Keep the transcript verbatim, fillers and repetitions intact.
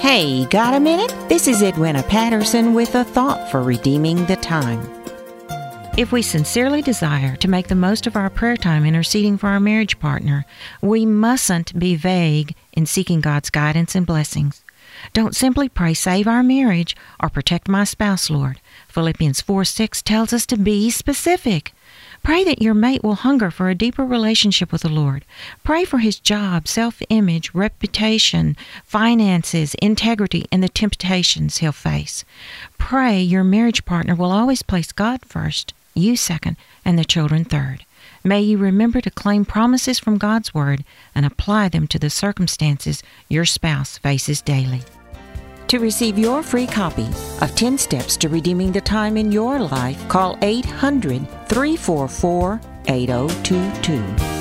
Hey, got a minute? This is Edwina Patterson with a thought for redeeming the time. If we sincerely desire to make the most of our prayer time interceding for our marriage partner, we mustn't be vague in seeking God's guidance and blessings. Don't simply pray, save our marriage, or protect my spouse, Lord. Philippians four six tells us to be specific. Pray that your mate will hunger for a deeper relationship with the Lord. Pray for his job, self-image, reputation, finances, integrity, and the temptations he'll face. Pray your marriage partner will always place God first, you second, and the children third. May you remember to claim promises from God's Word and apply them to the circumstances your spouse faces daily. To receive your free copy of ten Steps to Redeeming the Time in Your Life, call eight hundred, three four four, eight oh two two.